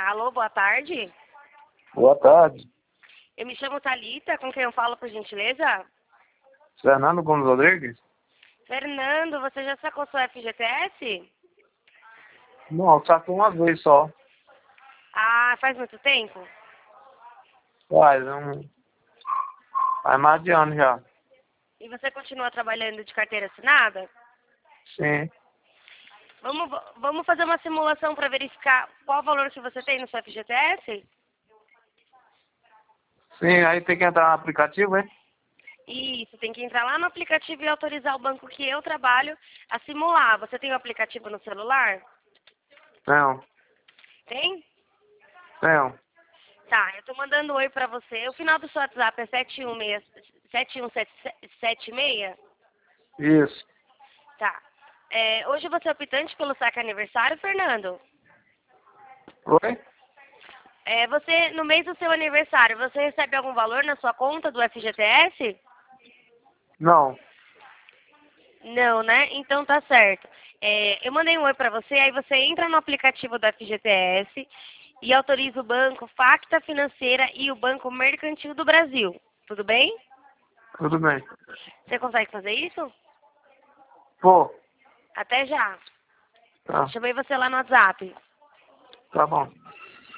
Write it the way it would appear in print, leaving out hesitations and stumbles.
Alô, boa tarde. Boa tarde. Eu me chamo Thalita, com quem eu falo, por gentileza? Fernando Gomes Rodrigues? Fernando, você já sacou sua FGTS? Não, sacou uma vez só. Ah, faz muito tempo? Faz mais de ano já. E você continua trabalhando de carteira assinada? Sim. Vamos fazer uma simulação para verificar qual o valor que você tem no seu FGTS? Sim, aí tem que entrar no aplicativo, hein? Isso, tem que entrar lá no aplicativo e autorizar o banco que eu trabalho a simular. Você tem o aplicativo no celular? Não, Tem? não. Tá, eu tô mandando um oi pra você. O final do seu WhatsApp é 71776? Isso. Tá. Hoje você é optante pelo saque aniversário, Fernando? Oi? No mês do seu aniversário, você recebe algum valor na sua conta do FGTS? Não. Não, né? Então tá certo. Eu mandei um oi pra você, aí você entra no aplicativo do FGTS e autoriza o banco Facta Financeira e o Banco Mercantil do Brasil. Tudo bem? Tudo bem. Você consegue fazer isso? Pô, Até já. tá. Chamei você lá no WhatsApp. Tá bom.